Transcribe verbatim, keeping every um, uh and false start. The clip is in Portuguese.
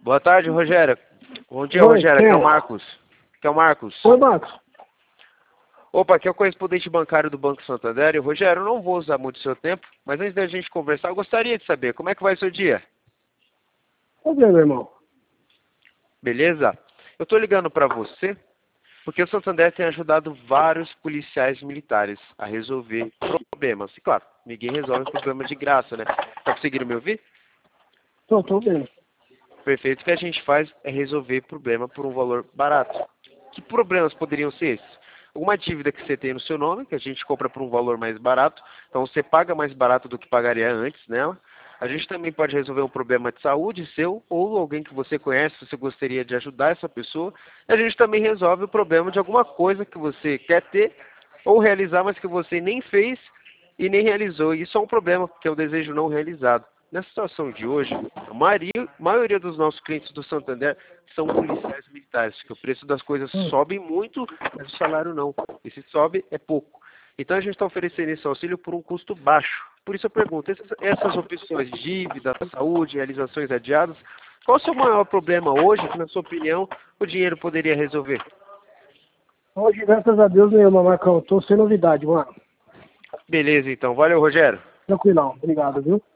Boa tarde, Rogério. Bom dia, Oi, Rogério. quem Aqui é o é? Marcos. Aqui é o Marcos. Oi, Marcos. Opa, aqui é o correspondente bancário do Banco Santander. E, Rogério, eu não vou usar muito o seu tempo, mas antes da gente conversar, eu gostaria de saber como é que vai o seu dia. Tô bem, meu irmão. Beleza? Eu estou ligando para você porque o Santander tem ajudado vários policiais militares a resolver problemas. E, claro, ninguém resolve problema de graça, né? Tá conseguindo me ouvir? Tô, tô bem. Perfeito. O que a gente faz é resolver problema por um valor barato. Que problemas poderiam ser esses? Alguma dívida que você tem no seu nome, que a gente compra por um valor mais barato, então você paga mais barato do que pagaria antes nela. A gente também pode resolver um problema de saúde seu ou alguém que você conhece, você gostaria de ajudar essa pessoa. E a gente também resolve o problema de alguma coisa que você quer ter ou realizar, mas que você nem fez e nem realizou. E isso é um problema, porque é o desejo não realizado. Na situação de hoje, a maioria, maioria dos nossos clientes do Santander são policiais militares, que o preço das coisas Hum. sobe muito, mas o salário não. E se sobe, é pouco. Então a gente está oferecendo esse auxílio por um custo baixo. Por isso eu pergunto, essas, essas opções, dívida, saúde, realizações adiadas, qual o seu maior problema hoje que, na sua opinião, o dinheiro poderia resolver? Hoje, graças a Deus, nenhuma, Marcão. Tô sem novidade, mano. Beleza, então. Valeu, Rogério. Tranquilão. Obrigado, viu?